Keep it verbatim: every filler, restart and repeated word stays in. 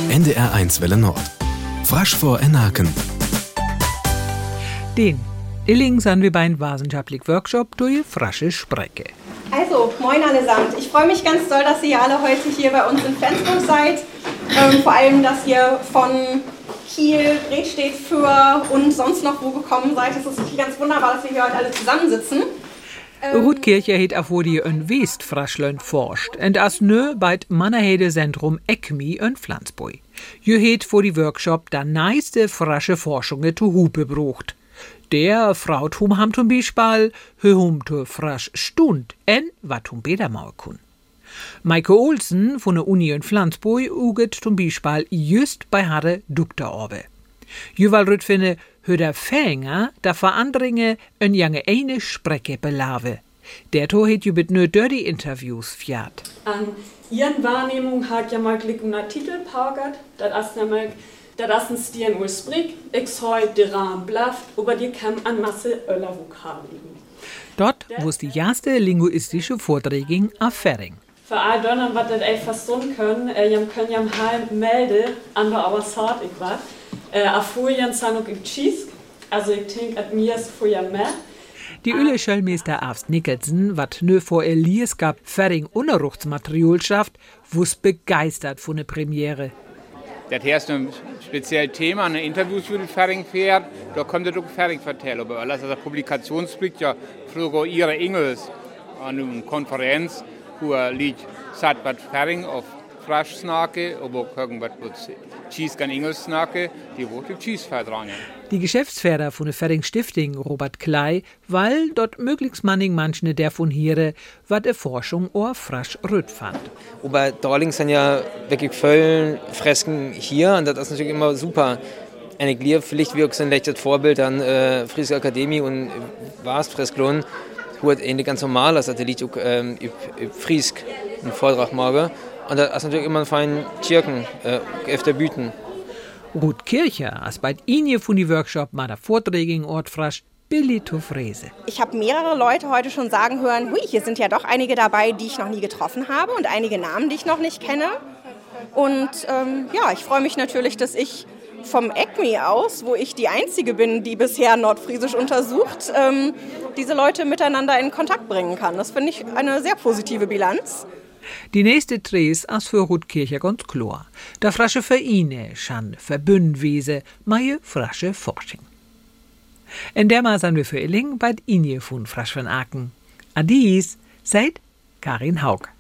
N D R eins Welle Nord. Frasch vor Enaken. Den Illing sind wir beim wissenschaftlichen Workshop durch frasche Sprecke. Also, moin allesamt. Ich freue mich ganz doll, dass ihr alle heute hier bei uns in Flensburg seid. Ähm, vor allem, dass ihr von Kiel, Bredstedt, Föhr und sonst noch wo gekommen seid. Es ist wirklich ganz wunderbar, dass wir hier heute alle zusammensitzen. Ähm, Rutskirche hat auch wo die in Westfraschland forscht. Und as nö bei Mannerhede Zentrum E C M I in Flensburg. Je het vor die Workshop da neiste frasche Forschungen zu Hupe brucht. Der Frau tum ham zum Beispiel hum to frasch stund en wat tum beder mau kun. Maike Olsen von der Uni in Flensburg uget zum Beispiel just bei hade Doktororbe. Juwal rüt finde höder Fänger da verandringe en jange eine Sprecke belave. Der to het jubit nö dirty Interviews fiat. An ihren Wahrnehmung hat ja mal Glück und Titel paugert, das ist nämlich das ist ein Stieren Ursbrick, ich heu de Rahm blafft, aber die kann an Masse Öller Vokabeln. Dort, wo es die erste linguistische Vorträge ging, auf Ferring. Für all Donnern, was das einfach so können, äh, jam können jam heim melde, ander aber sort ich wat, äh, a Furien sanuk im Cheese, also ich denk, at mir ist Furien mehr. Die Öle-Schellmeister Arvst Nicholson, wat nö vor Elias gab, Ferring Unerruchtsmaterial schafft, wus begeistert von der Premiere. Das heißt ein spezielles Thema, ein Interview für die Ferring fährt, da kommt er doch Ferring vertellen. Aber alles als Publikationsblick ja früher ihre Engels an einer Konferenz, wo er liegt, sagt was Ferring auf Frasch snake, aber gucken was Cheese kann Engels snake, die wurde Cheese verdrangen. Die Geschäftsführer von der Ferring Stiftung, Robert Klei, weil dort möglichst manning manche der von hier, wat der Forschung or frasch rüt fand. Aber Darling sind ja wirklich voll Fresken hier und das ist natürlich immer super. Eine Glier vielleicht wirklich ein lechtes Vorbild an äh, Friesische Akademie und was Fresklon, wo es ähnlich ganz normal ist, dass der liegt ähm, Friesk einen Vortrag mache. Und das ist natürlich immer ein fein Tschirken äh, auf der Büten. Rutskirche, als bei Ihnen von die Workshop mal der Vorträge in Ort frasch, Billy to Frese. Ich habe mehrere Leute heute schon sagen hören, hui, hier sind ja doch einige dabei, die ich noch nie getroffen habe und einige Namen, die ich noch nicht kenne. Und ähm, ja, ich freue mich natürlich, dass ich vom E C M I aus, wo ich die Einzige bin, die bisher Nordfriesisch untersucht, ähm, diese Leute miteinander in Kontakt bringen kann. Das finde ich eine sehr positive Bilanz. Die nächste Tres as für Rutskirche ganz klar. Da frasche Vereine, schan Verbündwese, meie frasche Forschung. In der Mal sind wir für Illing bei Inje von Frasch von Aken. Adis, seid Karin Haug.